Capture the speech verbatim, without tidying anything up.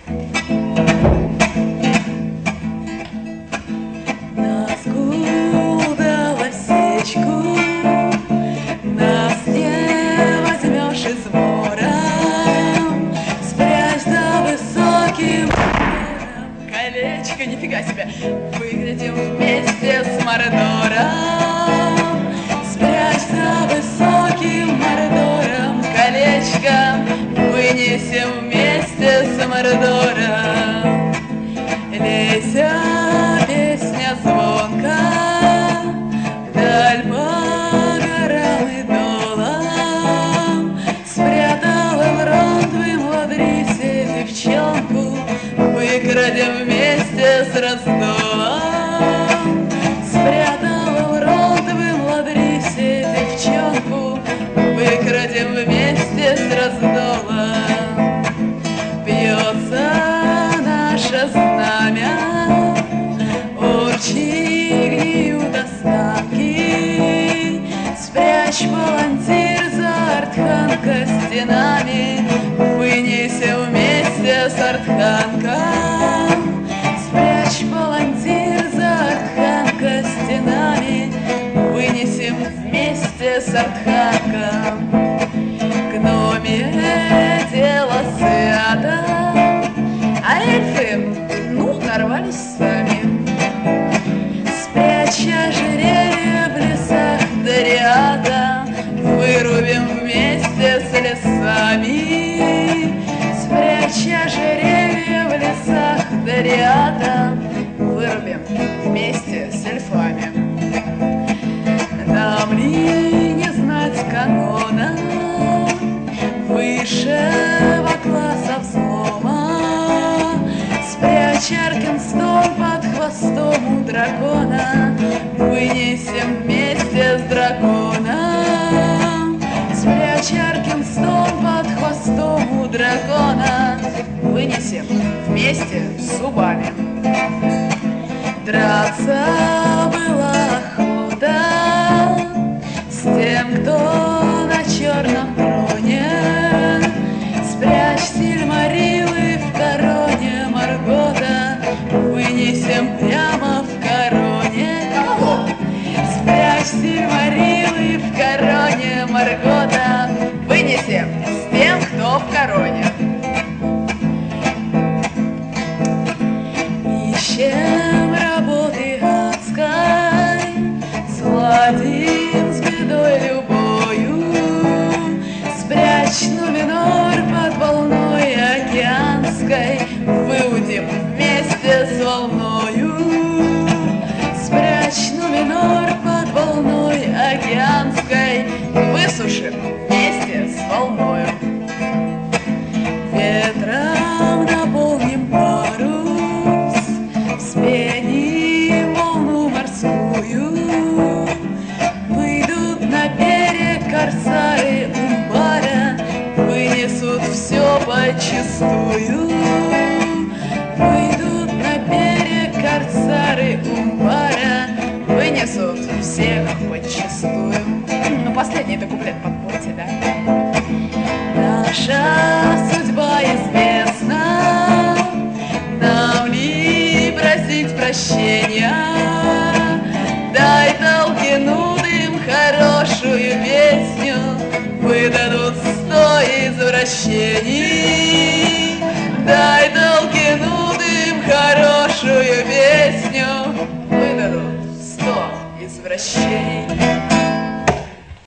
Нифига себе. Выглядим вместе с Мордором. Спрячь за высоким Мордором колечко. Вынесем вместе с Мордором. Лейся, песня звонка, вдаль по горам и долам. Спрятал Элронд в Имладрисе девчонку. Выкрадем вместе с Раздолом. Спрятал Элронд в Имладрисе девчонку. Выкрадем вместе с Раздолом. Бьется наше знамя, урчи гниют останки. Спрячь палантир за Артханка стенами. Вынесем вместе с Артханком. Спрячь палантир за Артханка стенами. Вынесем вместе с Артханком. Гномье дело свято, а эльфы, ну, нарвались сами. Спрячь ожерелье в лесах Дариата. Вырубим вместе с лесами. Спрячь ожерелье в лесах Дариата. Вырубим вместе с эльфами. Нам ли не знать канона высшего класса взлома? Спрячь Аркенстон под хвостом у дракона. Вынесем вместе с драконом. Спрячь Аркенстон под хвостом у дракона. Вынесем вместе с зубами. Драться была охота с тем, кто на черном троне. Спрячь сильмарилы в короне Маргота. Вынесем прямо в короне. Кого? Спрячь сильмарилы в короне Маргота. Вынесем с тем, кто в короне. Ищем работы адской, сладим с бедой любою. Спрячь Нуменор под волной океанской. Выудим вместе с волною. Спрячь Нуменор под волной океанской. Высушим вместе с волною. Ветром наполним парус, вспеним волну морскую. Выйдут на берег корсары Умбара. Вынесут все подчистую. Выйдут на берег корсары Умбара. Вынесут всех подчистую. Ну, последний это куплет подпорьте, да? Наша судьба известна, нам ли просить прощения? Дай Толкину им хорошую песню, выдадут сто извращений. Дай Толкину им хорошую песню, выдадут сто извращений.